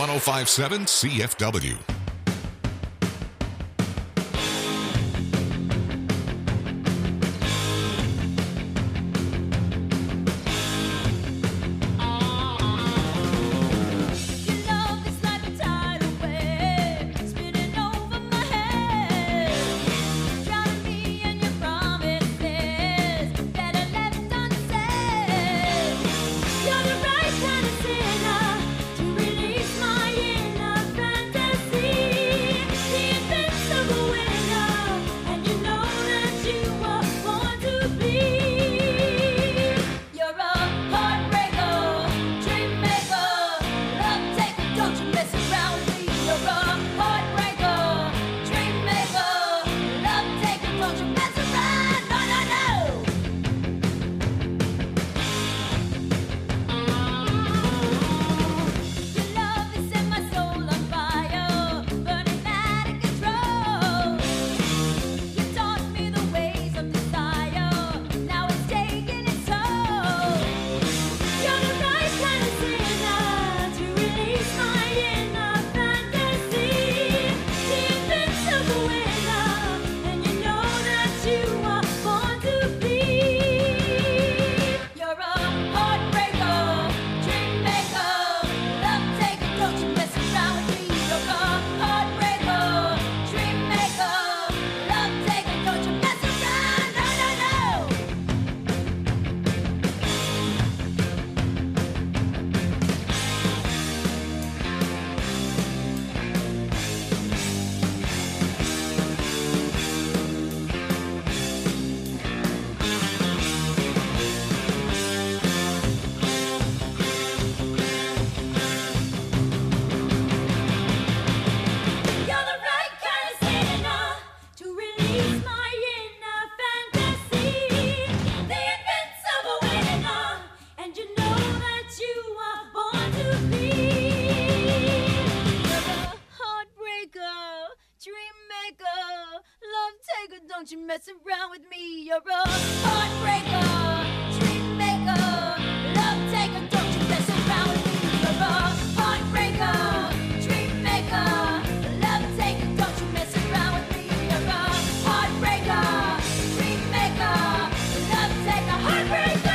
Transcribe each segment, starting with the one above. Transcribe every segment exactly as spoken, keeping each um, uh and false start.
one oh five point seven C F W. Don't you mess around with me, you're a heartbreaker, dream maker, love taker. Don't you mess around with me, you're a heartbreaker, dream maker, love taker. Don't you mess around with me, you're a heartbreaker, dream maker, love taker, heartbreaker.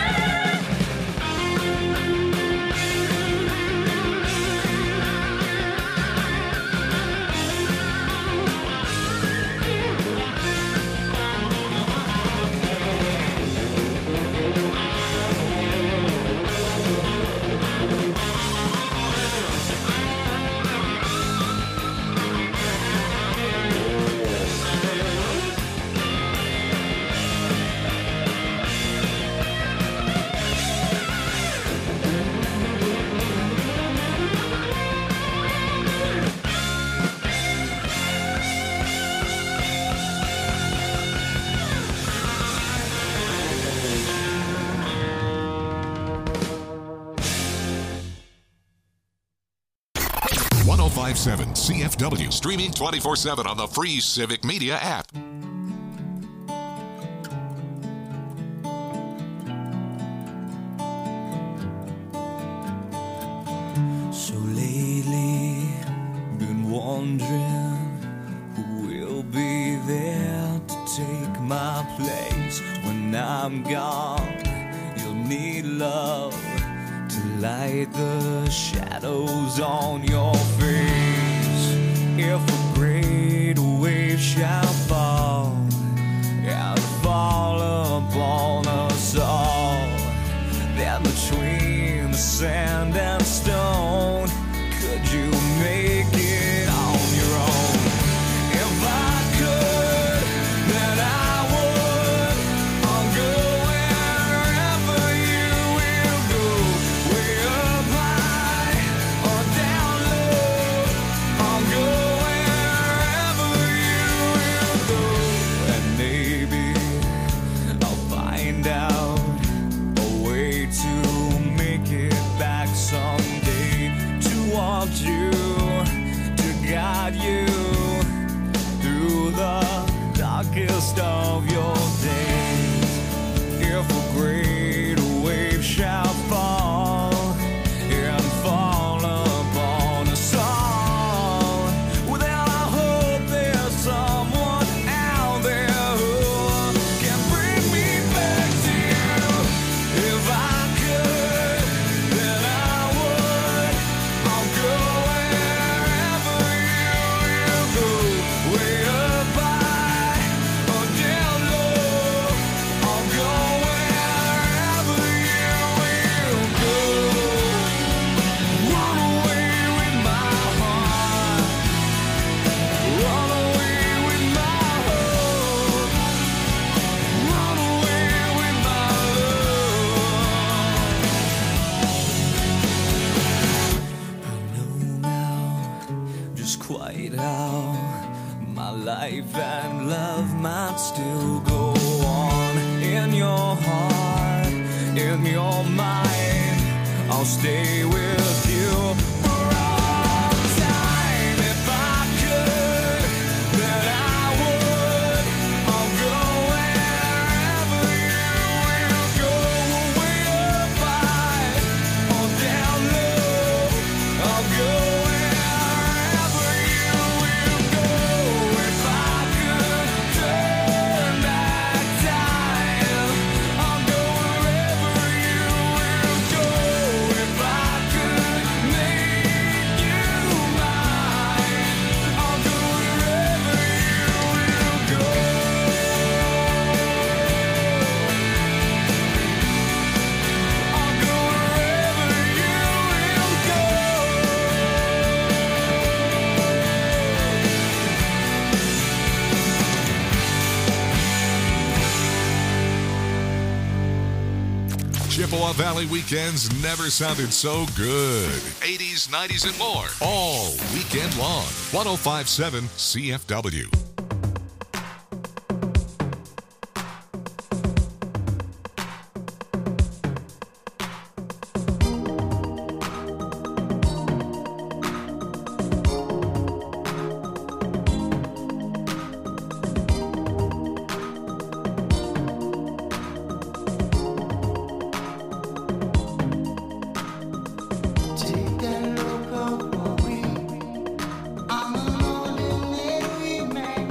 one oh five point seven C F W, streaming twenty-four seven on the free Civic Media app. So lately, been wondering who will be there to take my place when I'm gone. You'll need love to light the shadows on your face. If a great wave shall fall and fall upon us all, then between the sand and stone, could you make it on your own? If I could, then I would. I'll go wherever you will go, way up high or down low. I'll go wherever my life and love might still go on. In your heart, in your mind, I'll stay with you for all time. If I could, then I would. I'll go wherever you will go. Way up high or down low, I'll go wherever you will go. If I could turn back time, I'll go wherever you will go. If I could make you mine, I'll go wherever you will go. I'll go wherever you will go. Chippewa Valley weekends never sounded so good. eighties, nineties, and more. All weekend long. one oh five point seven C F W. Take a look at what we, I'm an ordinary man.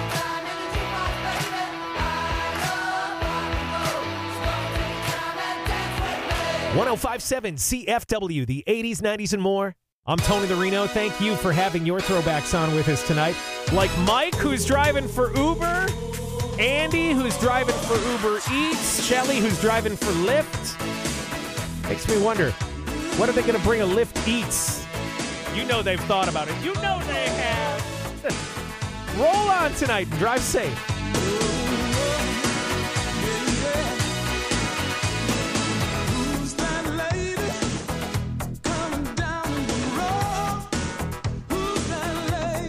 one oh five point seven C F W, the eighties, nineties, and more. I'm Tony the Reno. Thank you for having your throwbacks on with us tonight. Like Mike, who's driving for Uber, Andy, who's driving for Uber Eats, Shelly, who's driving for Lyft. Makes me wonder, what are they going to bring a Lyft Eats? You know they've thought about it. You know they have. Roll on tonight and drive safe. Who's that lady coming down the road? Who's that lady?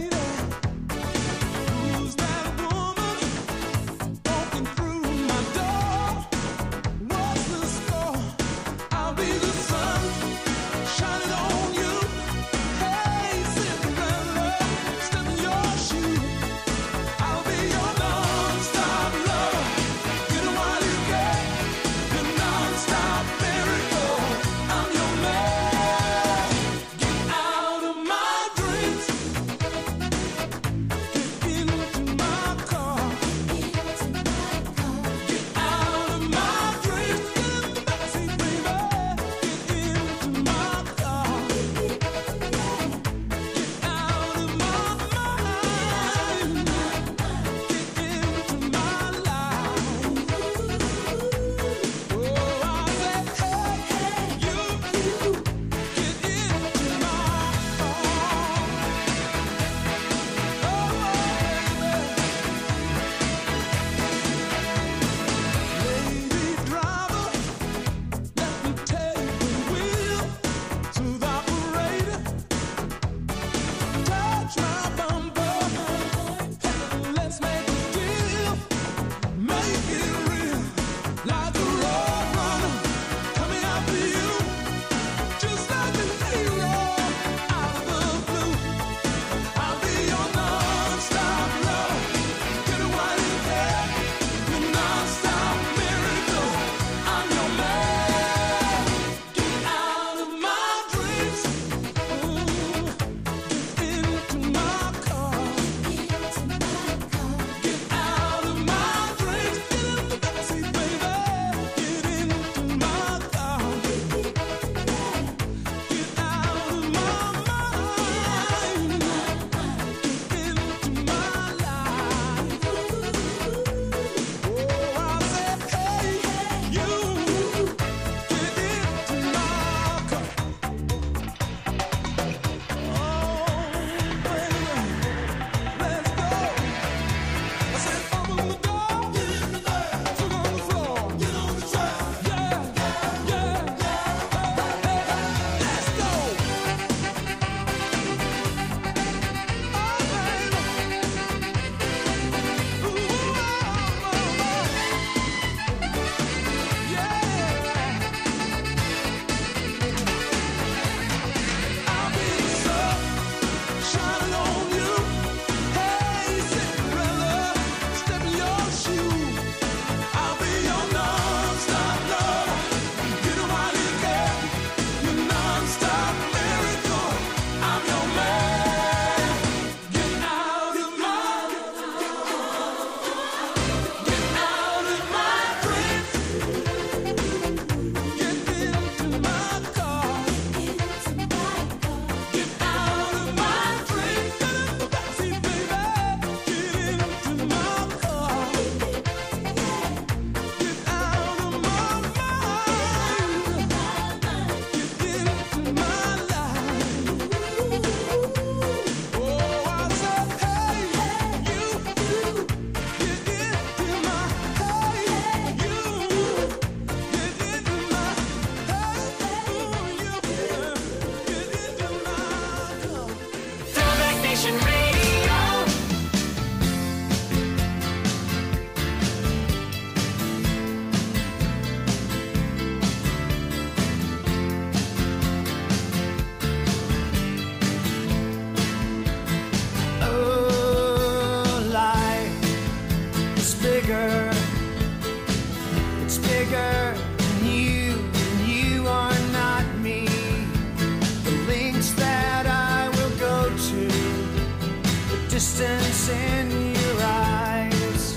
distance in your eyes.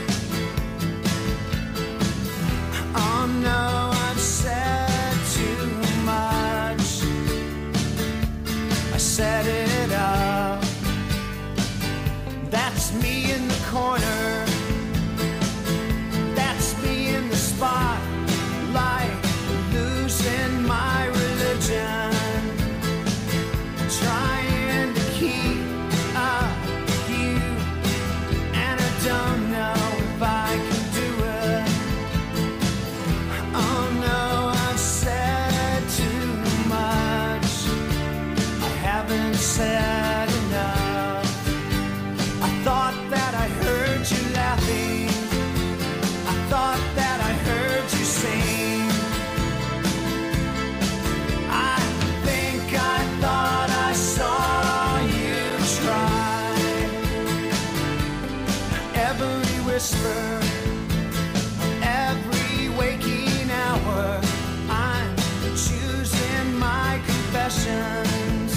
Oh no, I've said too much. I set it up. That's me in the corner. That's me in the spotlight, losing my religion, trying to keep up with you, and I don't know if I can do it. Oh no, I've said too much. I haven't said enough. I thought that I heard you laughing. I thought that I heard you sing. I think I thought I saw you try. Every whisper, every waking hour, I'm choosing my confessions,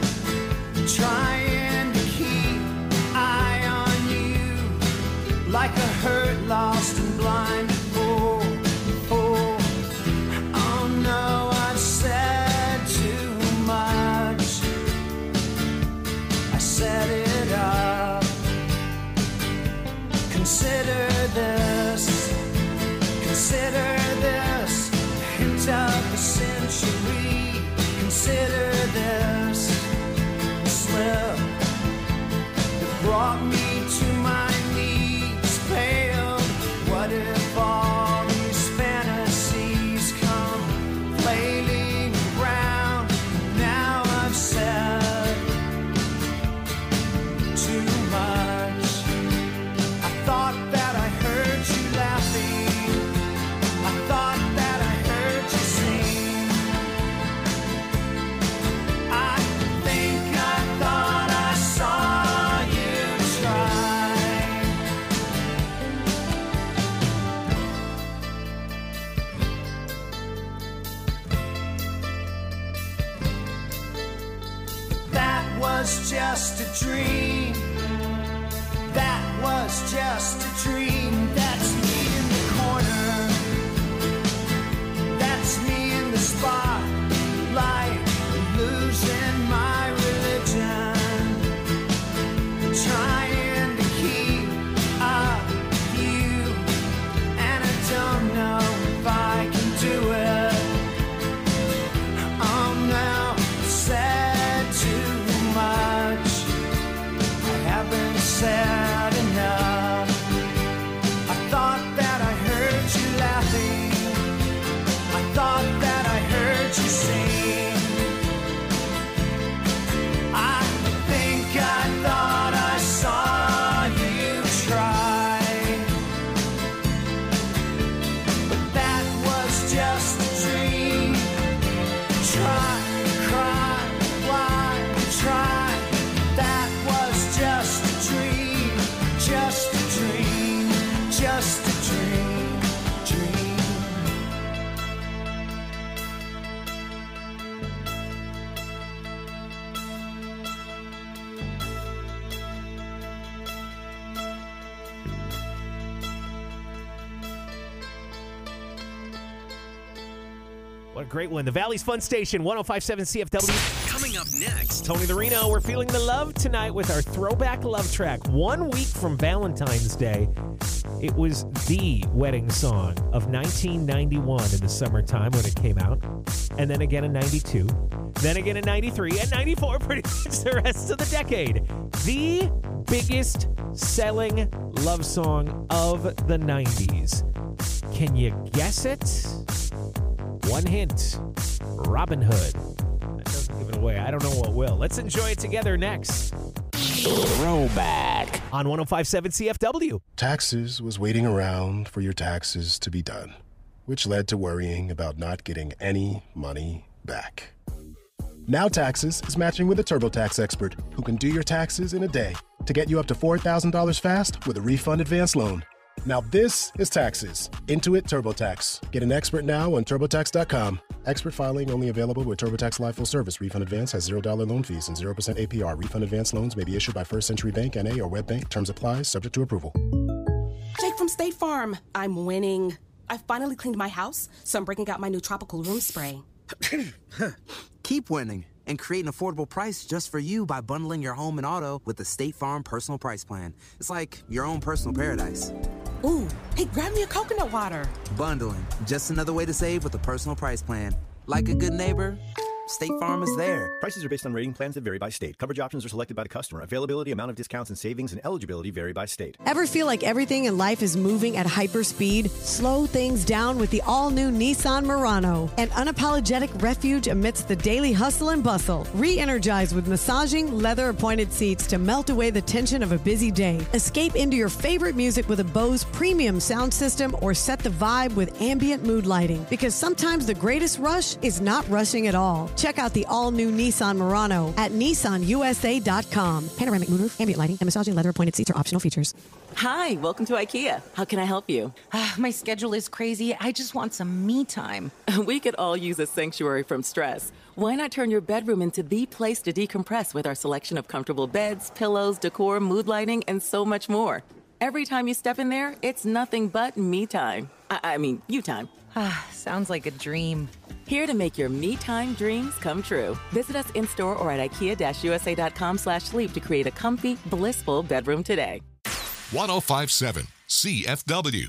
trying to keep eye on you, like a hurt, lost and blind. Oh, oh, oh no, I've said too much. I set it up. Consider this, consider this, hint of the century. Consider this slip that brought me to my knees, paled. What if all these fantasies come flailing around? Now I've said too much. I thought that I heard you laughing. I thought that I heard you sing. I think I thought I saw you try. That was just a dream. That was just a dream. That's me in the corner. That's me in the spotlight, losing my religion, trying to keep up with you, and I don't know if I can do it. Oh no, I've said too much. I haven't said enough. I thought that I heard you laughing. I thought that I heard you sing. I think I thought I saw you try. But that was just a dream. Try, cry, why try? That was just a dream, just a dream, just a dream, dream. What a great one. The Valley's Fun Station, one oh five point seven C F W. Coming up next. Tony the Reno, we're feeling the love tonight with our throwback love track. One week from Valentine's Day, it was the wedding song of nineteen ninety-one in the summertime when it came out. And then again in ninety-two. Then again in ninety-three. And ninety-four, pretty much the rest of the decade. The biggest selling love song of the nineties. Can you guess it? One hint. Robin Hood. That doesn't give it away. I don't know what will. Let's enjoy it together next. Throwback. On one oh five point seven C F W. Taxes was waiting around for your taxes to be done, which led to worrying about not getting any money back. Now Taxes is matching with a TurboTax expert who can do your taxes in a day to get you up to four thousand dollars fast with a refund advance loan. Now this is Taxes. Intuit TurboTax. Get an expert now on TurboTax dot com. Expert filing only available with TurboTax Live Full Service. Refund advance has zero dollars loan fees and zero percent A P R. Refund advance loans may be issued by First Century Bank N A or WebBank. Terms apply, subject to approval. Jake from State Farm. I'm winning. I finally cleaned my house, so I'm breaking out my new tropical room spray. Keep winning and create an affordable price just for you by bundling your home and auto with the State Farm Personal Price Plan. It's like your own personal paradise. Ooh, hey, grab me a coconut water. Bundling, just another way to save with a personal price plan. Like a good neighbor, State Farm is there. Prices are based on rating plans that vary by state. Coverage options are selected by the customer. Availability, amount of discounts and savings, and eligibility vary by state. Ever feel like everything in life is moving at hyperspeed? Slow things down with the all-new Nissan Murano. An unapologetic refuge amidst the daily hustle and bustle. Re-energize with massaging, leather-appointed seats to melt away the tension of a busy day. Escape into your favorite music with a Bose premium sound system or set the vibe with ambient mood lighting. Because sometimes the greatest rush is not rushing at all. Check out the all-new Nissan Murano at Nissan U S A dot com. Panoramic moonroof, ambient lighting, and massaging leather-appointed seats are optional features. Hi, welcome to IKEA. How can I help you? Uh, my schedule is crazy. I just want some me time. We could all use a sanctuary from stress. Why not turn your bedroom into the place to decompress with our selection of comfortable beds, pillows, decor, mood lighting, and so much more? Every time you step in there, it's nothing but me time. I, I mean, you time. Sounds like a dream. Here to make your me time dreams come true. Visit us in-store or at ikea-usa.com slash sleep to create a comfy, blissful bedroom today. one oh five point seven C F W.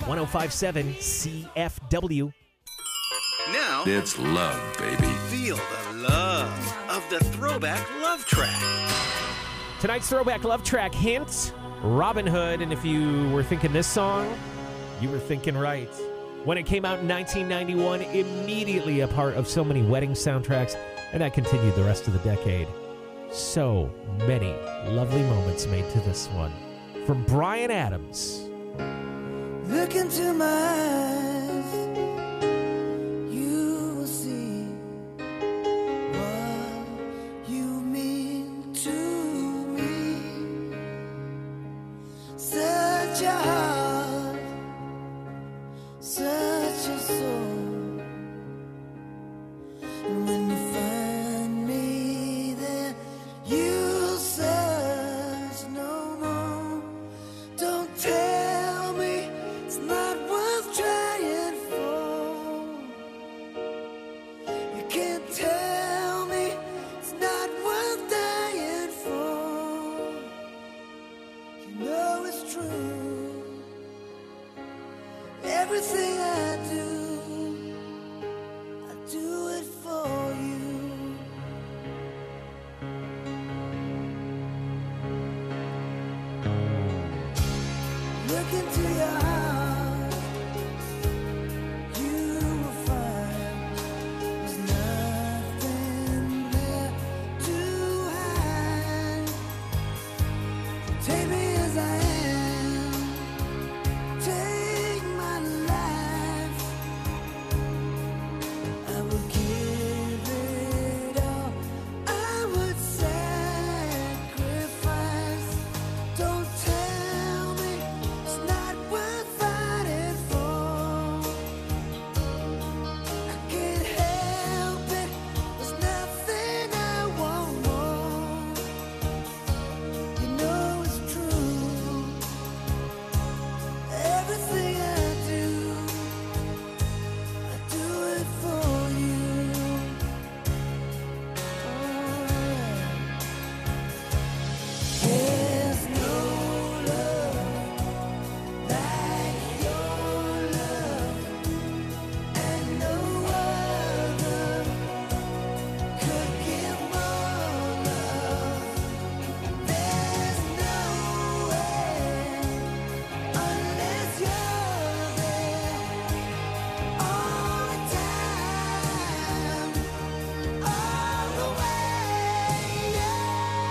one oh five seven C F W. Now it's love, baby. Feel the love of the Throwback Love Track. Tonight's Throwback Love Track hint, Robin Hood. And if you were thinking this song, you were thinking right. When it came out in nineteen ninety-one, immediately a part of so many wedding soundtracks, and that continued the rest of the decade. So many lovely moments made to this one. From Bryan Adams. Look into my eyes, you will see what you mean to me. Such a heart, such a soul. And when you find me there, you'll search no more. Don't tell me it's not worth trying for. You can't tell me it's not worth dying for. You know it's true. Everything I do, I do it for you. Look into your heart, you will find there's nothing there to hide. Take me as I am, take my life. I will give it all, I would sacrifice. Don't tell me it's not worth fighting for. I can't help it, there's nothing I won't want. You know it's true. Everything I do, I do it for you. There's no love like your love, and no other could give more love. There's no way unless you're there all the time, all the way. Yeah.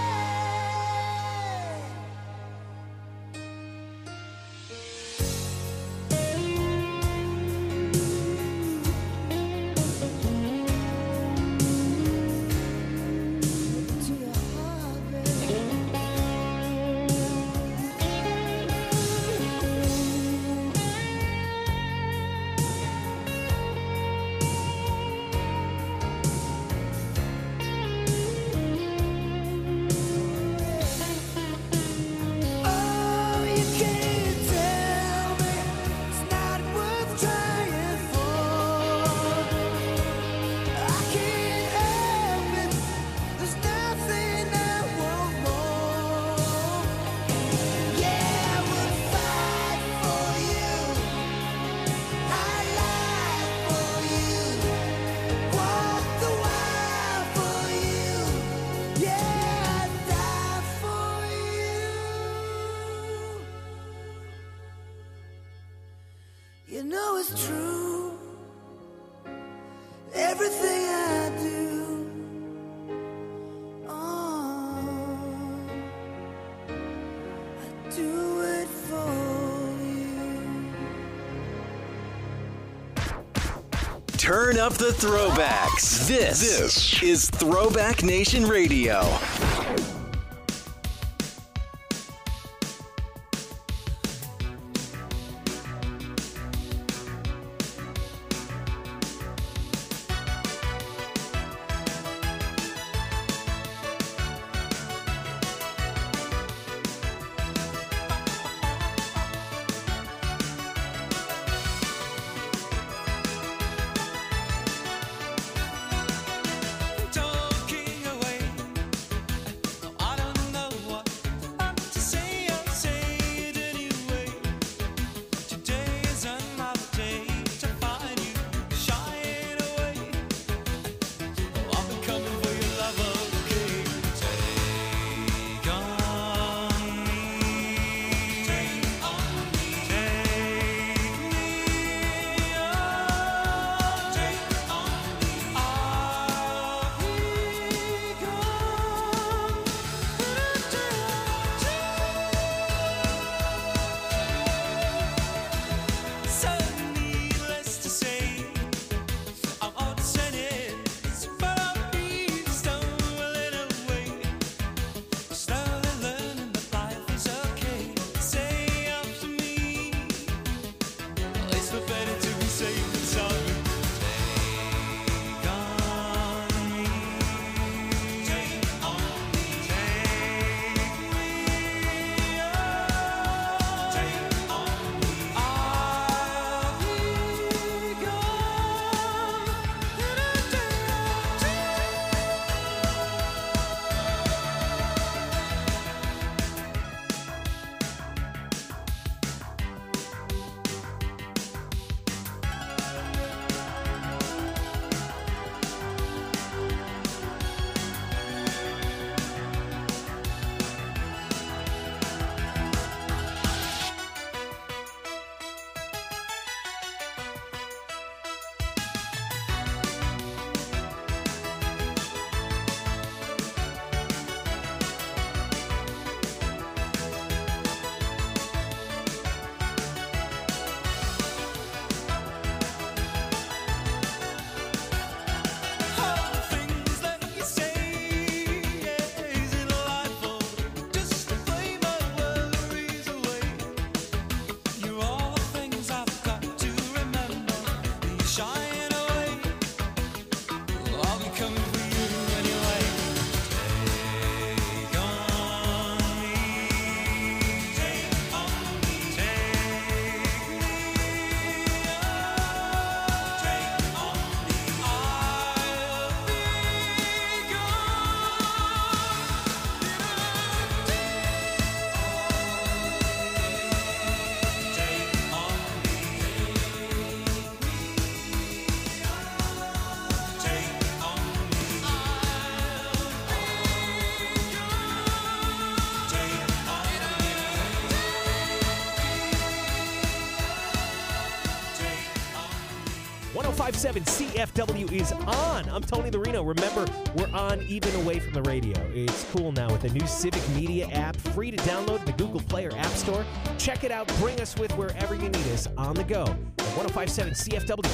To your heart, baby. Oh, you can't tell me it's not worth trying for. I can't help it, there's nothing I want more. Yeah, I would fight for you, I lie for you, walk the while for you. Yeah, I'd die for you. You know it's true. Everything I do, oh, I do it for you. Turn up the throwbacks. This, this is Throwback Nation Radio. Talking away oh five seven C F W is on. I'm Tony the Reno. Remember, we're on even away from the radio. It's cool now with the new Civic Media app, free to download in the Google Play or App Store. Check it out. Bring us with wherever you need us on the go. At ten fifty-seven C F W.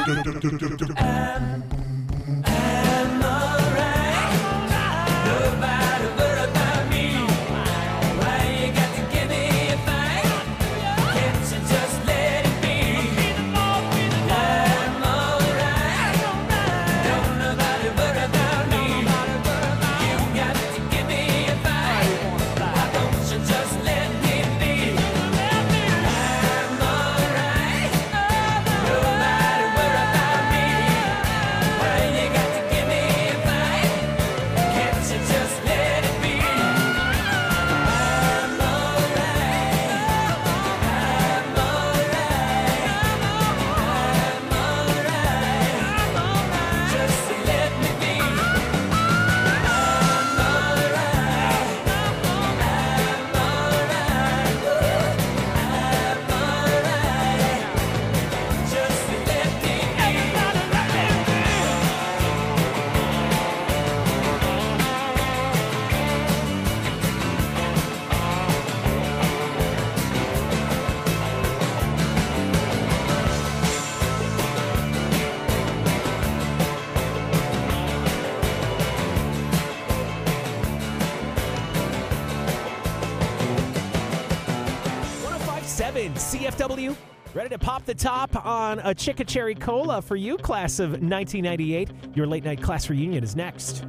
C F W, ready to pop the top on a Chicka Cherry Cola for you, class of nineteen ninety-eight. Your late night class reunion is next.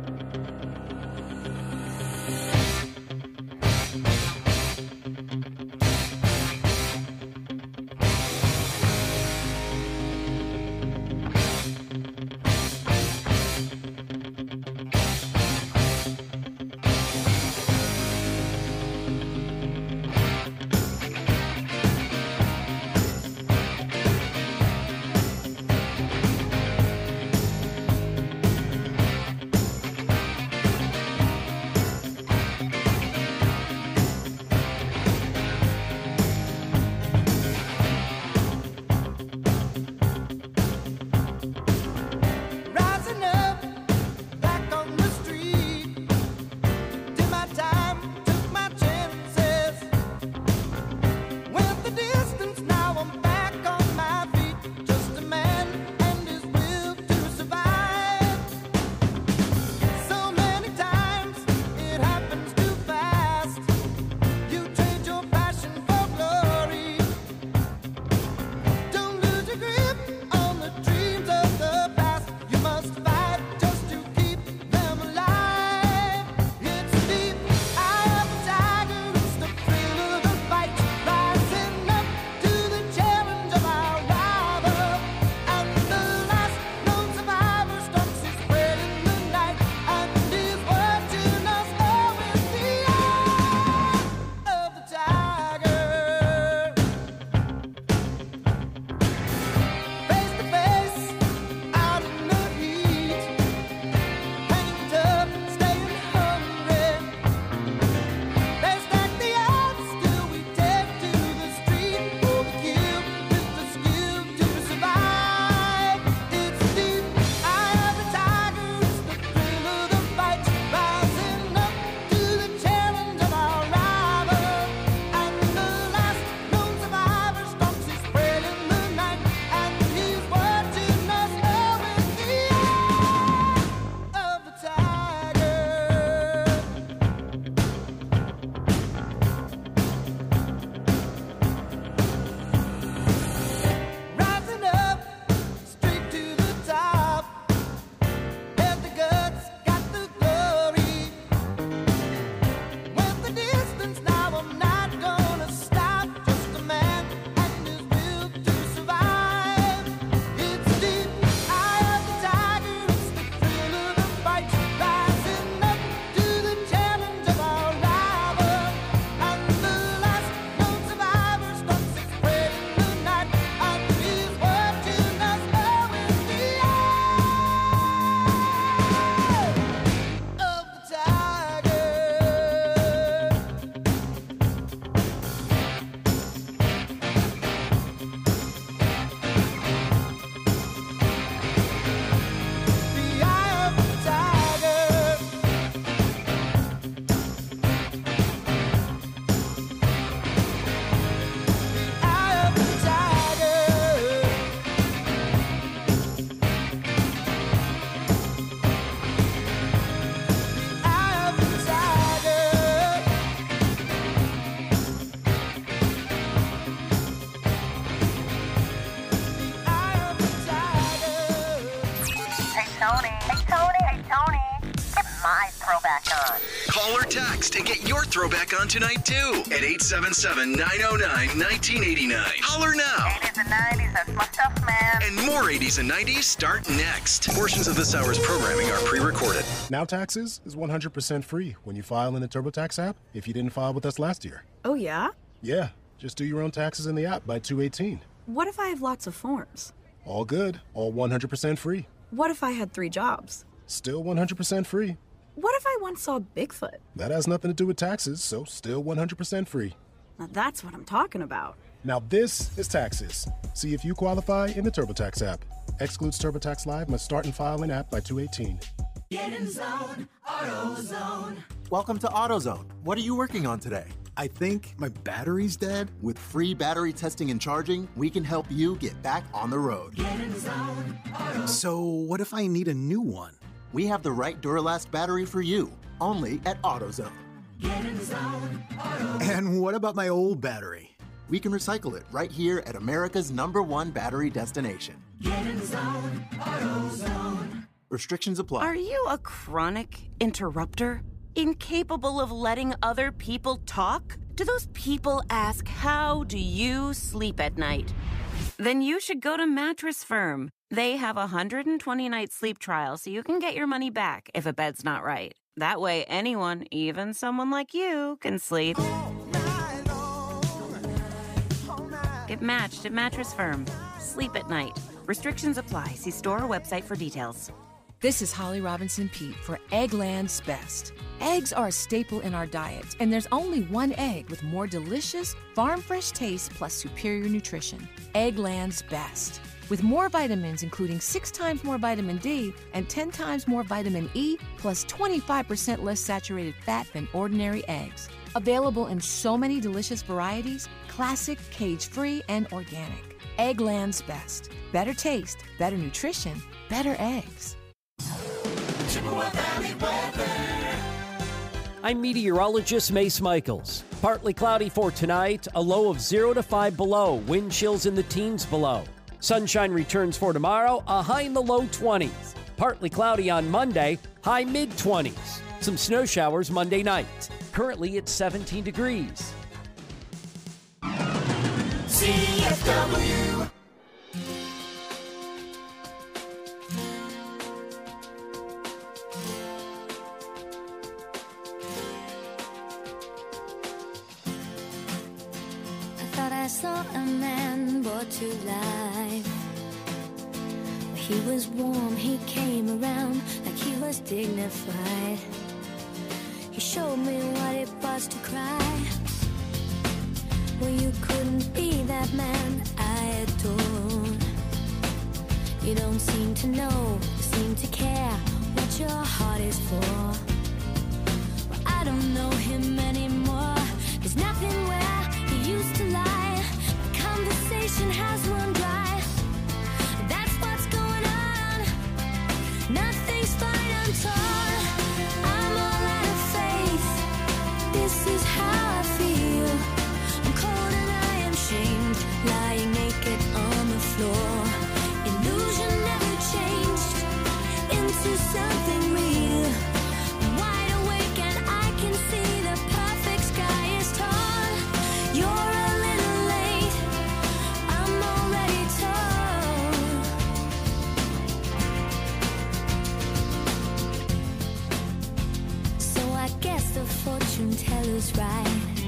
text and get your throwback on tonight, too, at eight seven seven, nine oh nine, one nine eight nine. Holler now. eighties and nineties, that's my stuff, man. And more eighties and nineties start next. Portions of this hour's programming are pre-recorded. Now Taxes is one hundred percent free when you file in the TurboTax app if you didn't file with us last year. Oh, yeah? Yeah, just do your own taxes in the app by two eighteen. What if I have lots of forms? All good, all one hundred percent free. What if I had three jobs? Still one hundred percent free. What if I once saw Bigfoot? That has nothing to do with taxes, so still one hundred percent free. Now that's what I'm talking about. Now this is Taxes. See if you qualify in the TurboTax app. Excludes TurboTax Live, must start and file in app by two eighteen. Get in zone, AutoZone. Welcome to AutoZone. What are you working on today? I think my battery's dead. With free battery testing and charging, we can help you get back on the road. Get in zone, AutoZone. So what if I need a new one? We have the right Duralast battery for you, only at AutoZone. Get in zone, AutoZone. And what about my old battery? We can recycle it right here at America's number one battery destination. Get in zone, AutoZone. Restrictions apply. Are you a chronic interrupter? Incapable of letting other people talk? Do those people ask, how do you sleep at night? Then you should go to Mattress Firm. They have a one hundred twenty night sleep trial so you can get your money back if a bed's not right. That way anyone, even someone like you, can sleep. Get matched at Mattress Firm. Sleep at night. Restrictions apply. See store or website for details. This is Holly Robinson Peete for Eggland's Best. Eggs are a staple in our diet, and there's only one egg with more delicious, farm-fresh taste plus superior nutrition. Eggland's Best. With more vitamins, including six times more vitamin D and ten times more vitamin E, plus twenty-five percent less saturated fat than ordinary eggs. Available in so many delicious varieties, classic, cage-free, and organic. Eggland's Best. Better taste, better nutrition, better eggs. Chippewa Valley weather. I'm meteorologist Mace Michaels. Partly cloudy for tonight, a low of zero to five below, wind chills in the teens below. Sunshine returns for tomorrow, a high in the low twenties. Partly cloudy on Monday, high mid-twenties. Some snow showers Monday night. Currently it's seventeen degrees. C F W. I saw a man brought to life. He was warm, he came around like he was dignified. He showed me what it was to cry. Well, you couldn't be that man I adore. You don't seem to know, seem to care what your heart is for. Well, I don't know him anymore. There's nothing where he used to lie. Conversation has run dry. That's what's going on. Nothing's fine, I'm torn. I'm all out of faith. This is how I feel. I'm cold and I am shamed, lying naked on the floor. Illusion never changed into something real. I'm wide awake and I can see the perfect sky is torn. You're a little late. I'm already torn. So I guess the fortune teller's right.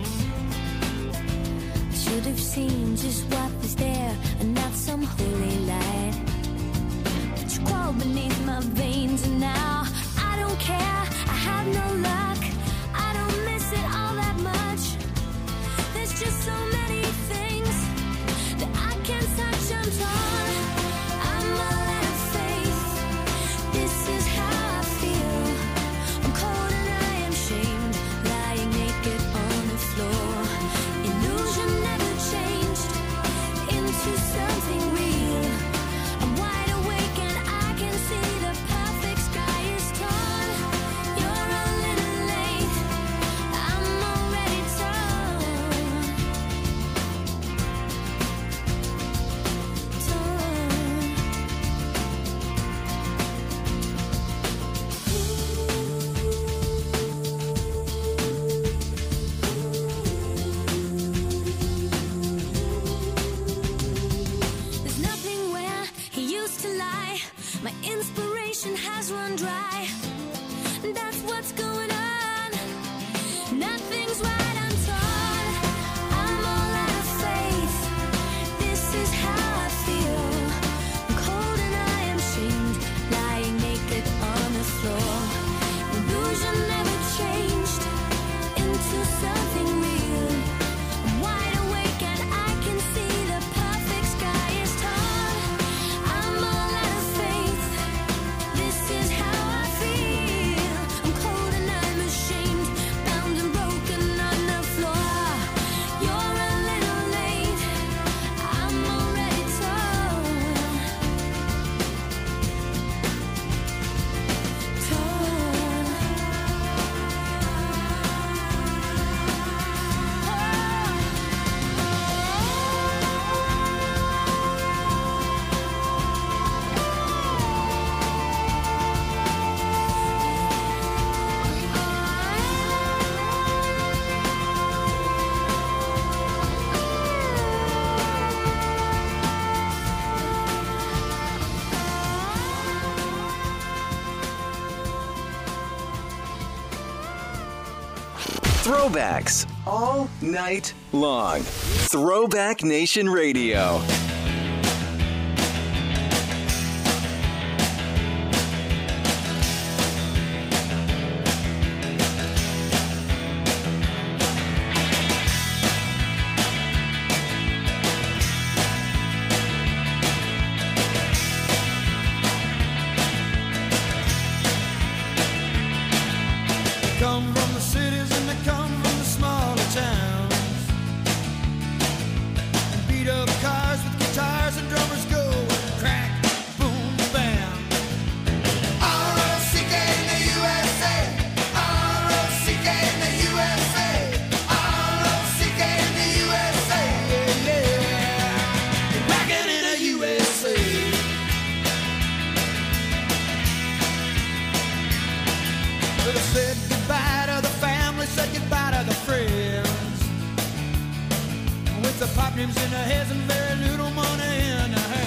I should have seen just what was there and not some holy light. But you crawled beneath my veins and now I don't care. I have no luck. I don't miss it all that much. There's just so many things that I can't touch. I'm torn. I'm all out of faith. This is how I feel. I'm cold and I am shamed, lying naked on the floor. Illusion never changed into something real. I'm wide awake and I can see the perfect sky is torn. You're a little late. I'm already torn. Throwbacks all night long. Throwback Nation Radio. Come from the cities and they come from the smaller towns. And beat up cars with guitars and drummers go crack, boom, bam. R O C K in the U S A. R O C K in the U S A. R O C K in the U S A. Yeah, yeah. Rockin' in the U S A. Well, I said goodbye to the family, said goodbye to the friends. With the pop names in their heads and very little money in their hands.